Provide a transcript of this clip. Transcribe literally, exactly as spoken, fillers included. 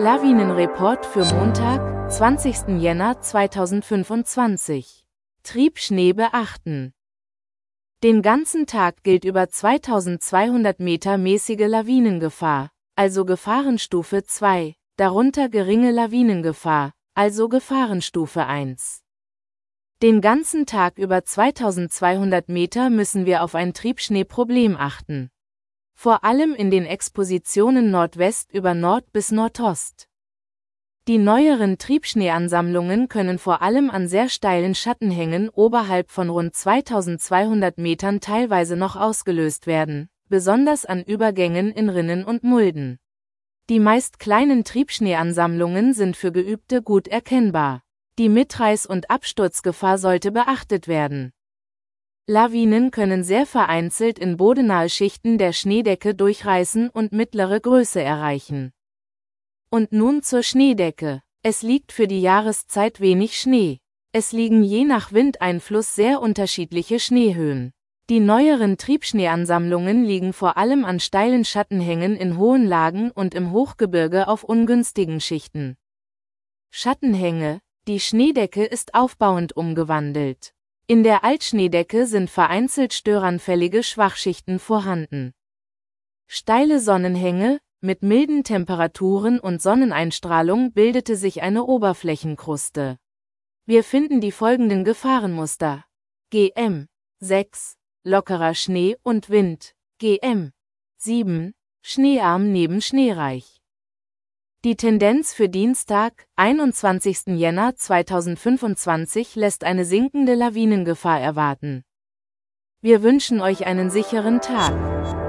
Lawinenreport für Montag, zwanzigsten Jänner zweitausendfünfundzwanzig. Triebschnee beachten. Den ganzen Tag gilt über zweitausendzweihundert Meter mäßige Lawinengefahr, also Gefahrenstufe zwei, darunter geringe Lawinengefahr, also Gefahrenstufe eins. Den ganzen Tag über zweitausendzweihundert Meter müssen wir auf ein Triebschneeproblem achten. Vor allem in den Expositionen Nordwest über Nord bis Nordost. Die neueren Triebschneeansammlungen können vor allem an sehr steilen Schattenhängen oberhalb von rund zweitausendzweihundert Metern teilweise noch ausgelöst werden, besonders an Übergängen in Rinnen und Mulden. Die meist kleinen Triebschneeansammlungen sind für Geübte gut erkennbar. Die Mitreiß- und Absturzgefahr sollte beachtet werden. Lawinen können sehr vereinzelt in bodennahe Schichten der Schneedecke durchreißen und mittlere Größe erreichen. Und nun zur Schneedecke. Es liegt für die Jahreszeit wenig Schnee. Es liegen je nach Windeinfluss sehr unterschiedliche Schneehöhen. Die neueren Triebschneeansammlungen liegen vor allem an steilen Schattenhängen in hohen Lagen und im Hochgebirge auf ungünstigen Schichten. Schattenhänge. Die Schneedecke ist aufbauend umgewandelt. In der Altschneedecke sind vereinzelt störanfällige Schwachschichten vorhanden. Steile Sonnenhänge, mit milden Temperaturen und Sonneneinstrahlung bildete sich eine Oberflächenkruste. Wir finden die folgenden Gefahrenmuster. G M sechs, lockerer Schnee und Wind, G M sieben, schneearm neben schneereich. Die Tendenz für Dienstag, einundzwanzigsten Jänner zweitausendfünfundzwanzig lässt eine sinkende Lawinengefahr erwarten. Wir wünschen euch einen sicheren Tag.